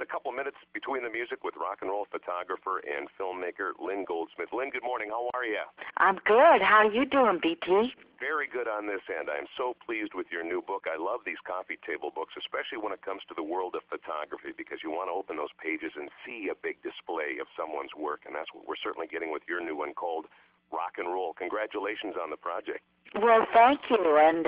couple minutes between the music with rock and roll photographer and filmmaker Lynn Goldsmith. Lynn, good morning. How are you? I'm good. How are you doing, BT? Very good on this end. I'm so pleased with your new book. I love these coffee table books, especially when it comes to the world of photography, because you want to open those pages and see a big display of someone's work, and that's what we're certainly getting with your new one called Rock and Roll. Congratulations on the project. Well, thank you. And,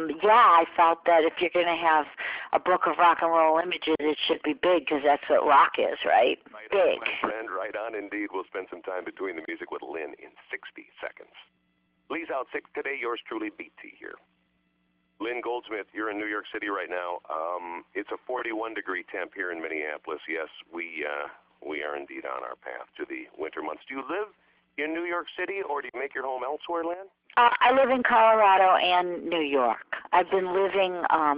I felt that if you're going to have a book of rock and roll images, it should be big, because that's what rock is, right? Right big. On, my friend, right on indeed. We'll spend some time between the music with Lynn in 60 seconds. Please out 6 today. Yours truly, BT here. Lynn Goldsmith, you're in New York City right now. It's a 41-degree temp here in Minneapolis. Yes, we are indeed on our path to the winter months. Do you live in New York City, or do you make your home elsewhere, Lynn? I live in Colorado and New York. I've been living,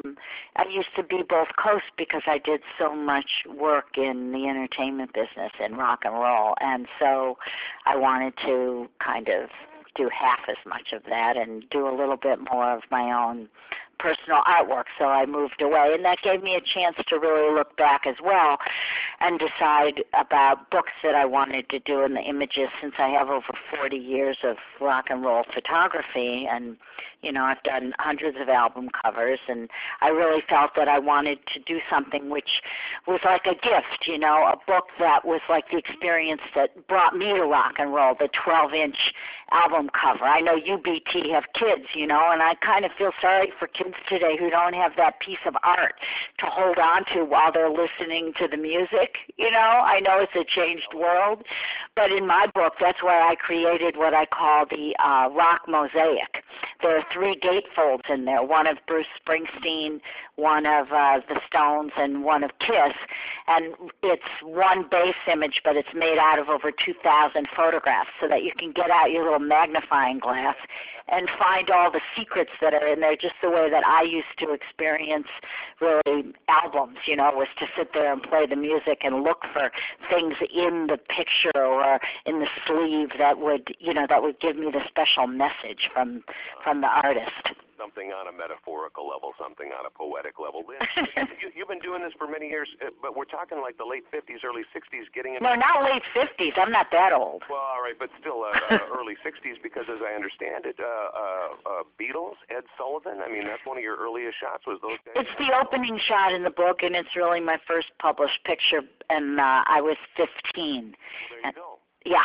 I used to be both coasts because I did so much work in the entertainment business and rock and roll, and so I wanted to kind of do half as much of that and do a little bit more of my own personal artwork, so I moved away, and that gave me a chance to really look back as well and decide about books that I wanted to do in the images, since I have over 40 years of rock and roll photography, and I've done hundreds of album covers, and I really felt that I wanted to do something which was like a gift, a book that was like the experience that brought me to rock and roll, the 12-inch album cover. I know you, BT, have kids, and I kind of feel sorry for kids today who don't have that piece of art to hold on to while they're listening to the music. I know it's a changed world, but in my book, that's where I created what I call the rock mosaic. There are 3 gatefolds in there, one of Bruce Springsteen, one of the Stones, and one of Kiss, and it's one base image, but it's made out of over 2,000 photographs, so that you can get out your little magnifying glass and find all the secrets that are in there, just the way that I used to experience really albums, was to sit there and play the music and look for things in the picture or in the sleeve that would give me the special message from the artist. Something on a metaphorical level, something on a poetic level. Lynn, you've been doing this for many years, but we're talking like the late 50s, early 60s, getting into... No, not late 50s. I'm not that old. Well, all right, but still early 60s, because as I understand it, Beatles, Ed Sullivan, I mean, that's one of your earliest shots, was those days? It's the opening shot in the book, and it's really my first published picture, and I was 15. Well, there you go. Yeah.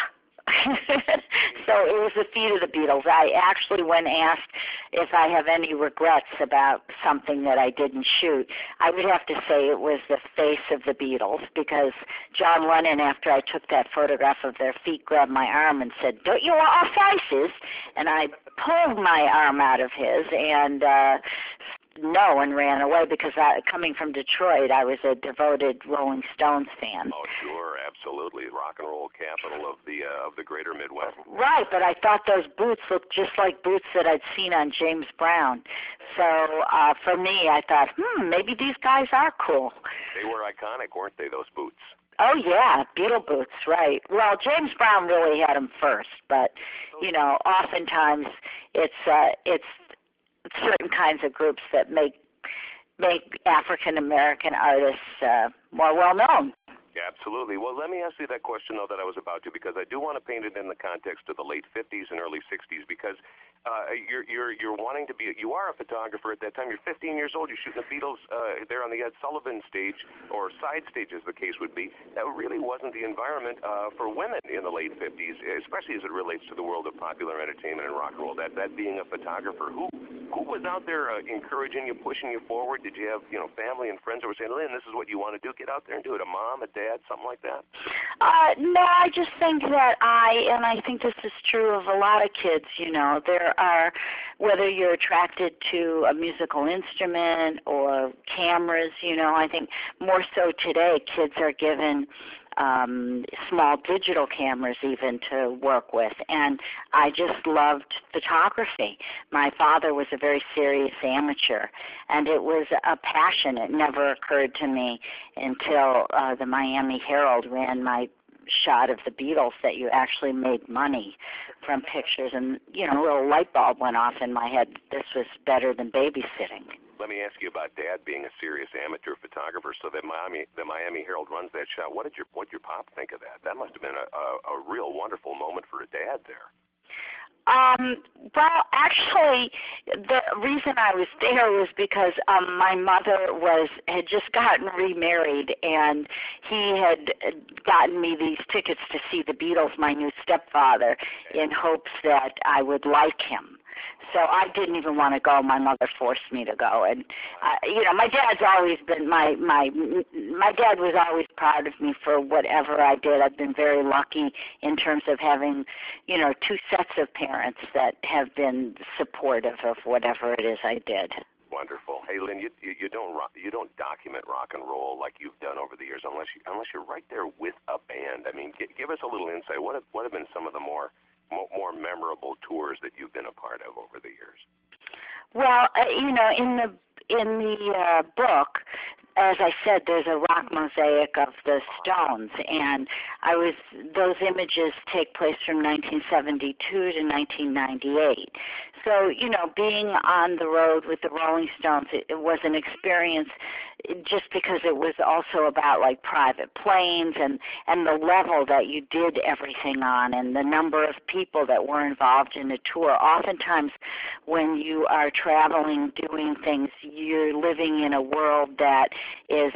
So it was the feet of the Beatles. I actually, when asked if I have any regrets about something that I didn't shoot, I would have to say it was the face of the Beatles, because John Lennon, after I took that photograph of their feet, grabbed my arm and said, "Don't you want faces?" And I pulled my arm out of his and and ran away, because coming from Detroit, I was a devoted Rolling Stones fan. Oh, sure, absolutely. Rock and roll capital of the greater Midwest. Right, but I thought those boots looked just like boots that I'd seen on James Brown. So for me, I thought, maybe these guys are cool. They were iconic, weren't they, those boots? Oh, yeah, Beatle boots, right. Well, James Brown really had them first, but, oftentimes it's certain kinds of groups that make African-American artists more well-known. Yeah, absolutely. Well, let me ask you that question, though, that I was about to, because I do want to paint it in the context of the late 50s and early 60s, because you're wanting to be, you are a photographer at that time. You're 15 years old. You're shooting the Beatles there on the Ed Sullivan stage, or side stage as the case would be. That really wasn't the environment for women in the late 50s, especially as it relates to the world of popular entertainment and rock and roll. That being a photographer, who was out there encouraging you, pushing you forward? Did you have family and friends that were saying, "Lynn, this is what you want to do. Get out there and do it." A mom, a dad, something like that? No, I just think that I think this is true of a lot of kids, there are, whether you're attracted to a musical instrument or cameras, I think more so today, kids are given small digital cameras even to work with, and I just loved photography. My father was a very serious amateur, and it was a passion. It never occurred to me until the Miami Herald ran my shot of the Beatles that you actually made money from pictures, and a little light bulb went off in my head. This was better than babysitting. let me ask you about Dad being a serious amateur photographer. So the Miami Herald runs that shot. What did your pop think of that? That must have been a real wonderful moment for a dad there. Well, actually, the reason I was there was because my mother had just gotten remarried, and he had gotten me these tickets to see the Beatles, my new stepfather, in hopes that I would like him. So I didn't even want to go. My mother forced me to go, and my dad's always been my dad was always proud of me for whatever I did. I've been very lucky in terms of having, two sets of parents that have been supportive of whatever it is I did. Wonderful. Hey, Lynn, you don't document rock and roll like you've done over the years unless you're right there with a band. I mean, give us a little insight. What have been some of the more memorable tours that you've been a part of over the years? Well, in the book, as I said, there's a rock mosaic of the Stones, and those images take place from 1972 to 1998. So, being on the road with the Rolling Stones, it was an experience just because it was also about like private planes and the level that you did everything on and the number of people that were involved in the tour. Oftentimes when you are traveling, doing things, you're living in a world that is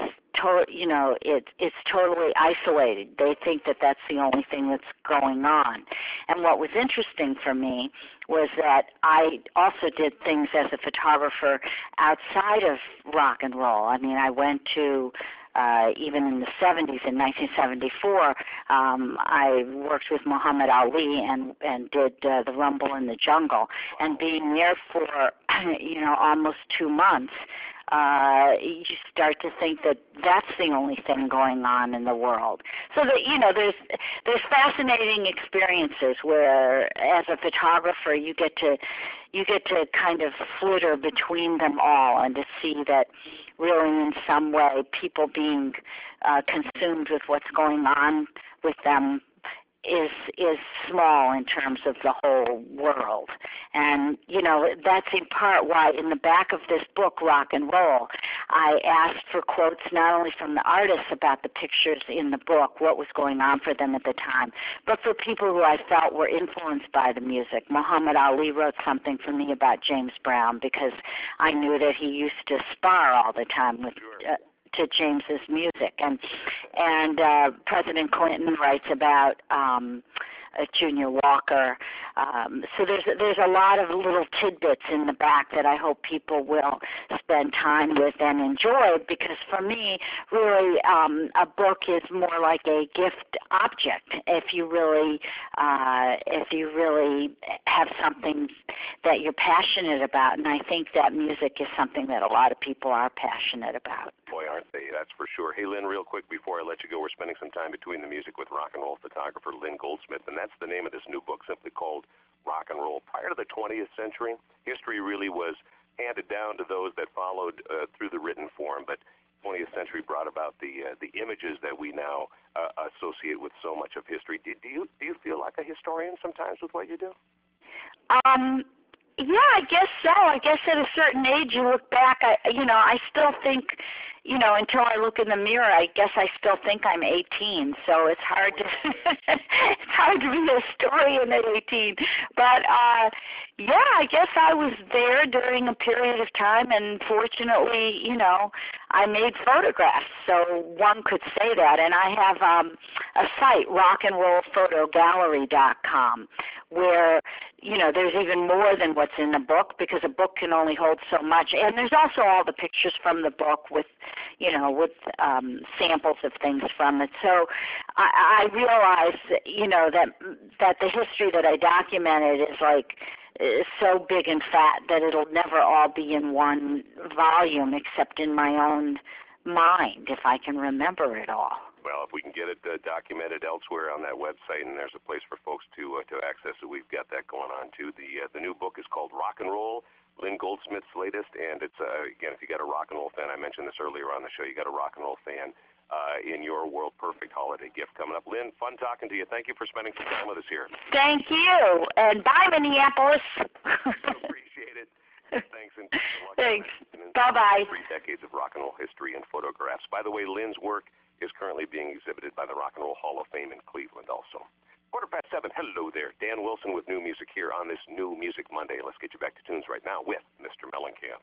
it's totally isolated. They think that that's the only thing that's going on. And what was interesting for me was that I also did things as a photographer outside of rock and roll. I mean, I went to even in the 70s, in 1974, I worked with Muhammad Ali and did the Rumble in the Jungle. And being there for, almost 2 months, you start to think that that's the only thing going on in the world. So that there's fascinating experiences where, as a photographer, you get to kind of flitter between them all and to see that really in some way people being consumed with what's going on with them is small in terms of the whole world. And, that's in part why in the back of this book, Rock and Roll, I asked for quotes not only from the artists about the pictures in the book, what was going on for them at the time, but for people who I felt were influenced by the music. Muhammad Ali wrote something for me about James Brown because I knew that he used to spar all the time with to James's music, and President Clinton writes about Junior Walker. So there's a lot of little tidbits in the back that I hope people will spend time with and enjoy, because for me, really, a book is more like a gift object if you really have something that you're passionate about, and I think that music is something that a lot of people are passionate about. Boy, aren't they? That's for sure. Hey, Lynn, real quick before I let you go, we're spending some time between the music with rock and roll photographer Lynn Goldsmith, and that's the name of this new book, simply called Rock and Roll. Prior to the 20th century, history really was handed down to those that followed through the written form, but 20th century brought about the images that we now associate with so much of history. Do you feel like a historian sometimes with what you do? Yeah, I guess so. I guess at a certain age you look back, I still think, until I look in the mirror, I guess I still think I'm 18. So it's hard to be a historian at 18. But yeah, I guess I was there during a period of time, and fortunately, I made photographs, so one could say that. And I have a site, rockandrollphotogallery.com, where there's even more than what's in the book, because a book can only hold so much. And there's also all the pictures from the book with samples of things from it. So I realized, that the history that I documented is so big and fat that it'll never all be in one volume except in my own mind, if I can remember it all. Well, if we can get it documented elsewhere on that website, and there's a place for folks to access it, we've got that going on too. The new book is called Rock and Roll, Lynn Goldsmith's latest, and it's again, if you got a rock and roll fan, I mentioned this earlier on the show, you got a rock and roll fan in your world perfect holiday gift coming up. Lynn, fun talking to you. Thank you for spending some time with us here. Thank you, and bye, Minneapolis. Appreciate it. Thanks, and good luck. Thanks. Bye-bye. 3 decades of rock and roll history and photographs. By the way, Lynn's work is currently being exhibited by the Rock and Roll Hall of Fame in Cleveland also. 7:15. Hello there. Dan Wilson with new music here on this New Music Monday. Let's get you back to tunes right now with Mr. Mellencamp.